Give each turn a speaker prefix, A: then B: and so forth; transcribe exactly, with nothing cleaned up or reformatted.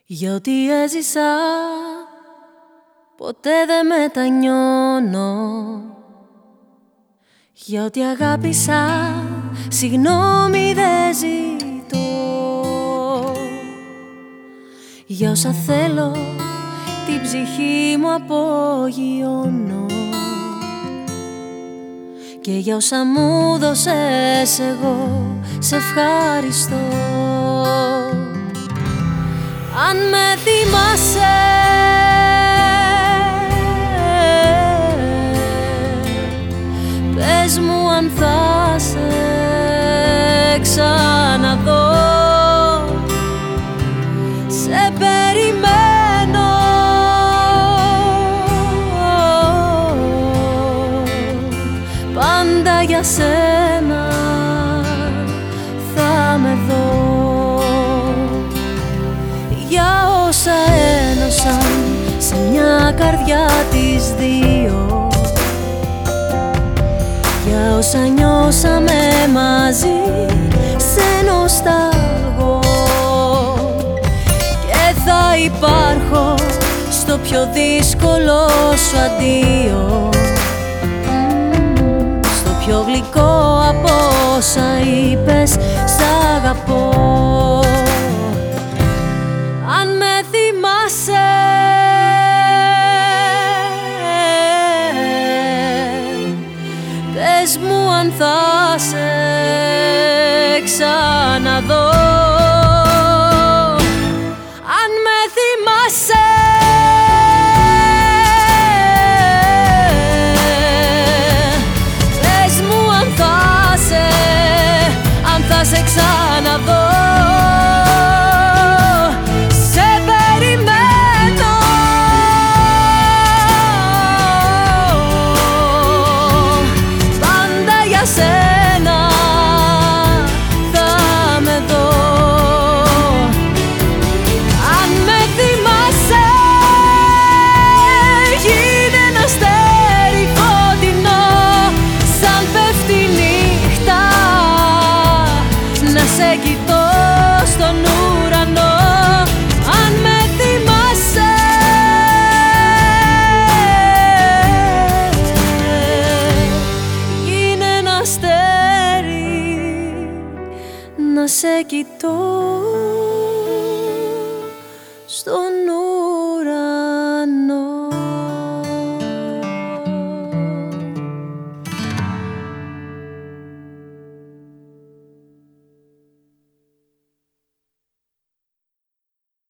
A: Για ό,τι έζησα ποτέ δεν μετανιώνω. Για ό,τι αγάπησα συγγνώμη δεν ζητώ. Για όσα θέλω την ψυχή μου απογειώνω. Και για όσα μου δώσες εγώ σε ευχαριστώ. Αν με θυμάσαι, πες μου αν θα σε ξαναδώ. Σε περιμένω, πάντα για σένα θα με δω. Για όσα ένωσαν σε μια καρδιά τις δύο, για όσα νιώσαμε μαζί σε νοσταλγώ. Και θα υπάρχω στο πιο δύσκολο σου αντίο, στο πιο γλυκό από όσα είπες σ' αγαπώ. Αν με θυμάσαι, πες μου αν θα σε ξαναδώ. Αν με θυμάσαι, πες μου αν θα σε, αν θα σε ξαναδώ. Σε κοιτώ στον ουρανό. Αν με θυμάσαι, γίνε ένα αστέρι να σε κοιτώ στον ουρανό.